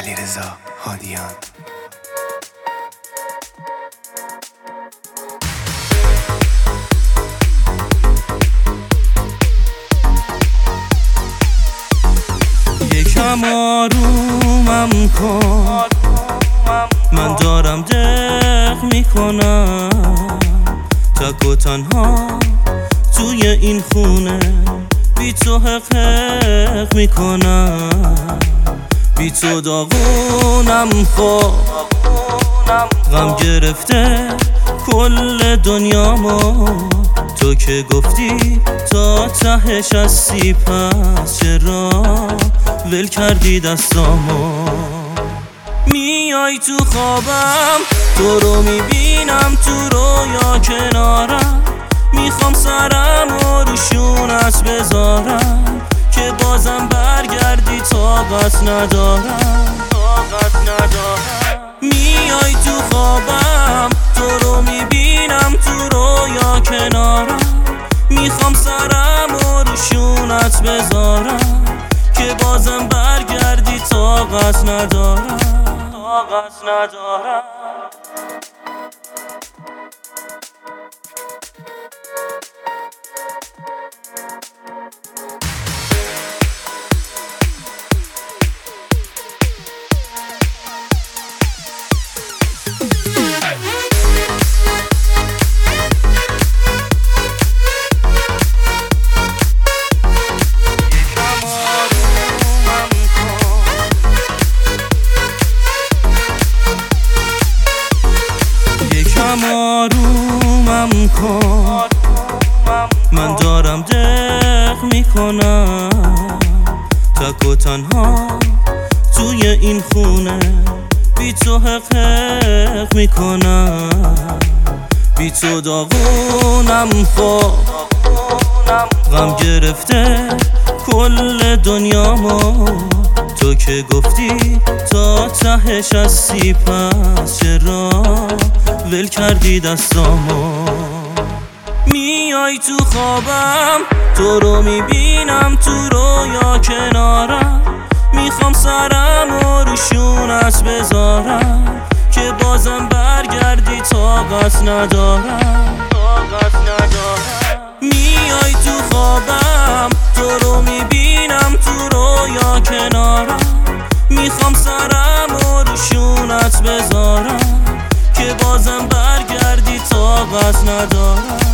علیرضا هادیان. یکم آرومم کن، من دارم دق میکنم، تک و تنها توی این خونه بی تو حق میکنم، بی تو داغونم، خب غم گرفته کل دنیامو، تو که گفتی تا تهش هستی، پس چرا ول کردی دستامو؟ میای تو خوابم، تو رو میبینم تو رویا کنارم، میخوام سرمو رو شونت بذارم که بازم برگردی، طاقت ندارم. میای تو خوابم، تو رو میبینم تو رویا کنارم، میخوام سرمو رو شونت بذارم که بازم برگردی، طاقت ندارم. آرومم کن، من دارم دق میکنم، تک و تنها توی این خونه بی تو حق میکنم، بی تو داغونم، خب غم گرفته کل دنیامو، تو که گفتی تا تهش هستی، پس چرا ول کردی دستامو؟ میای تو خوابم، تو رو میبینم تو رویا کنارم، میخوام سرمو رو شونت بذارم که بازم برگردی، طاقت ندارم. میای تو خوابم، تو رو میبینم تو رویا کنارم، میخوام سرمو رو شونت بذارم که بازم برگردی، طاقت ندارم.